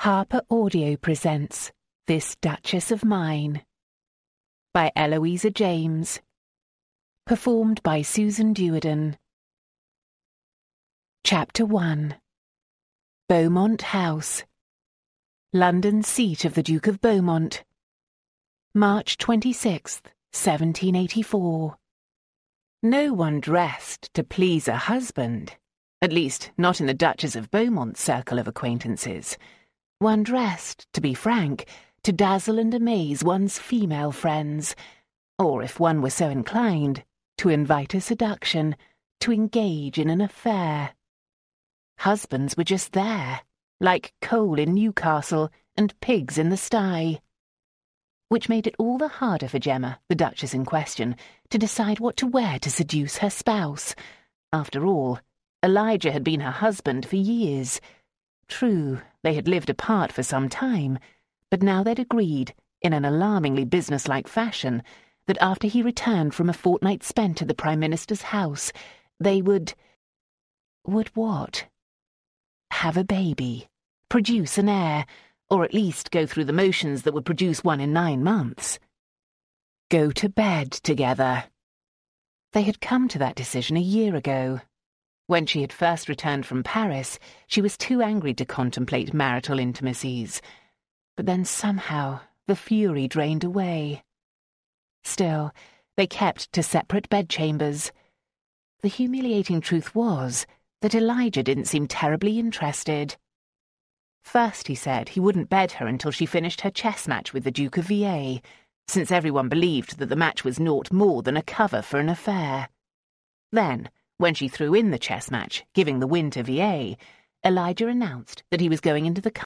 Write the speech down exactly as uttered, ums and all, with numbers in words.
Harper Audio presents This Duchess of Mine by Eloisa James, performed by Susan Duerden. Chapter one. Beaumont House, London seat of the Duke of Beaumont, March twenty-sixth, seventeen eighty-four. No one dressed to please a husband, at least not in the Duchess of Beaumont's circle of acquaintances. One dressed, to be frank, to dazzle and amaze one's female friends, or, if one were so inclined, to invite a seduction, to engage in an affair. Husbands were just there, like coal in Newcastle and pigs in the sty. Which made it all the harder for Gemma, the Duchess in question, to decide what to wear to seduce her spouse. After all, Elijah had been her husband for years. True, they had lived apart for some time, but now they'd agreed, in an alarmingly businesslike fashion, that after he returned from a fortnight spent at the Prime Minister's house, they would... Would what? Have a baby, produce an heir, or at least go through the motions that would produce one in nine months. Go to bed together. They had come to that decision a year ago. When she had first returned from Paris, she was too angry to contemplate marital intimacies. But then somehow the fury drained away. Still, they kept to separate bedchambers. The humiliating truth was that Elijah didn't seem terribly interested. First, he said he wouldn't bed her until she finished her chess match with the Duke of V A, since everyone believed that the match was naught more than a cover for an affair. Then, when she threw in the chess match, giving the win to V A, Elijah announced that he was going into the